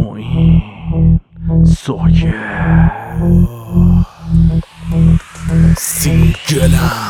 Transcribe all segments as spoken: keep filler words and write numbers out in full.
موین سویه سینگلم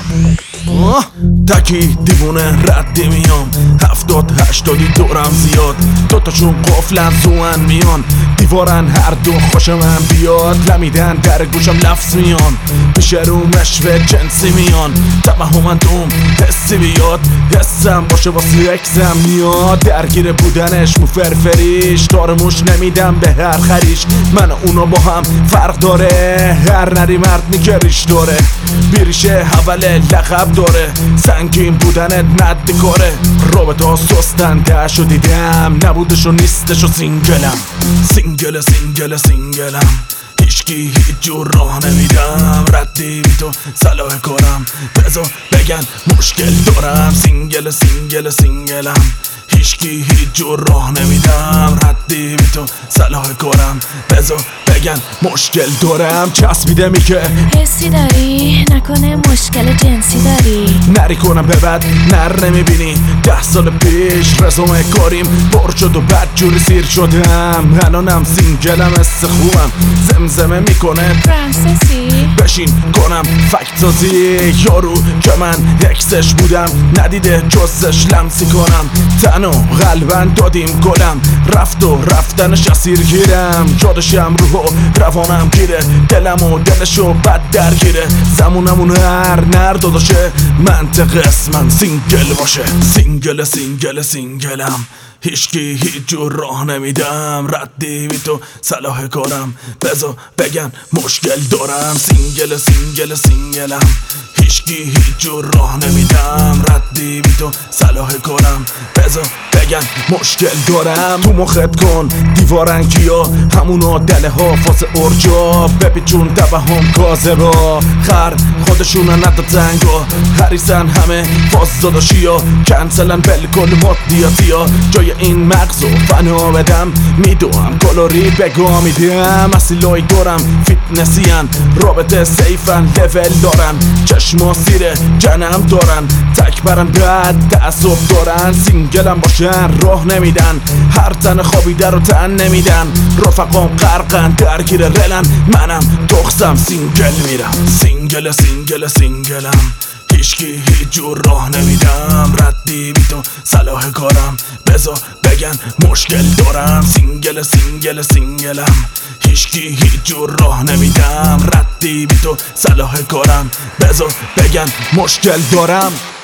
تکی دیوونه ردی میام هفتاد هشتادی دورم زیاد دوتاشون قفلن زوان میان دیوارن هر دو خوش من بیاد لمیدن در گوشم لفظ میان پیش رو مشوه جنسی میان توهمن دوم حسی بیاد حسم باشه واسه اکسم میاد درگیر بودنش مو فرفریش دارموش نمیدم به هر خریش من و اونا با هم فرق داره هر نری مرد میگریش داره بیریشه حوله لقب داره سنگین بودنت ندی کاره رابطه ها سستن تهشو دیدم نبودش و نیستش و سینگلم سینگل سینگل سینگلم هیچکی هیچ جور راه نمیدم ردی بی تو صلاح کارم بذار بگن مشکل دارم سینگل سینگل سینگلم هیچکی هیچ جور راه نمیدم ردی بی تو صلاح کارم بذار بگن مشکل دارم چسبیده می که حسی داری نکنه مشکل جنسی داری نری کنم به بد نر نمیبینی ده سال پیش رزومه کاریم بر شد و بد جوری سیر شدم الانم سینگلم است خوبم زمزمه میکنه فرانسیسی بشین کنم فکت سازی یارو که من اکسش بودم ندیده جزش لمسی کنم تن و قلبن دادیم گلم رفت و رفتنش اسیر گیرم یادشم روح و روانم گیره دلم و دلشو بد درگیره زمونمون هر نر داداشه منطق اسمم سینگل باشه سینگل سینگل سینگلم هیچکی هیچ جور راه نمیدم ردی بی تو صلاح کارم بذار بگن مشکل دارم سینگل سینگل سینگلم هیچکی هیچ جور راه نمیدم ردی بی تو صلاح کارم بذار بگن مشکل دارم تو مخت کن دیوارنگی ها همونا دله ها فاس ارجا بپیچون توهم کاذبا خر خودشون ندادن ها هریسن همه فاز داداشی ها کنسلن بلکل مادیاتی ها جای این مغزو فنا بدم میدوام کالوری بگا میدم اصیلای دارم فیتنسیان رابطه سیفن لول دارن چشما سیره جنم دارن تک برن بعد تعصب دارن سینگلم باشن راه نمیدن هر تن خوابیده رو تن نمیدن رفقام غرقن درگیر رلن منم تخصم سینگل میرم سینگل سینگل سینگلم هیچکی هیچ جور راه نمیدم ردی بی تو صلاح کارم بذار بگن مشکل دارم سینگل سینگل سینگلم هیچکی هیچ جور راه نمیدم ردی بی تو صلاح کارم بذار بگن مشکل دارم